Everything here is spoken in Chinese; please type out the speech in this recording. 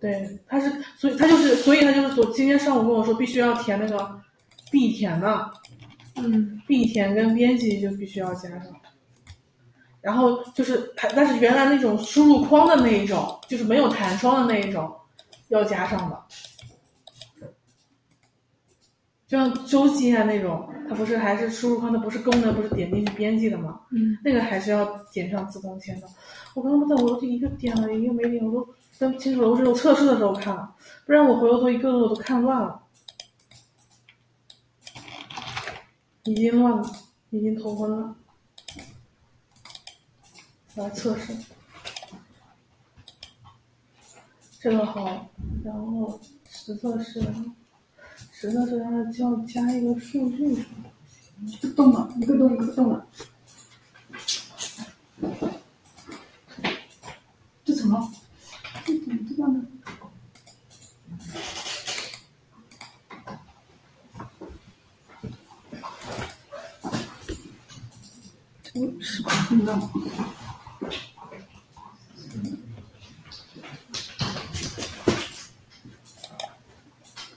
对，所以他就是今天上午跟我说必须要填那个必填的，必填跟编辑就必须要加上。然后就是但是原来那种输入框的那一种，就是没有弹窗的那一种，要加上的。就像周记啊那种，它不是还是输入框，它不是功能不是点进去编辑的吗？那个还是要点上自动签的。我刚刚在我就一个点了，一个没点，我都分不清楚了。我只有测试的时候看了，不然我回过头一个个我都看乱了，已经乱了，已经头昏了。来测试，这个好，然后实测试它就要加一个数据什么东西， 动了，一个动了。这怎么知道呢？这个视频看到吗？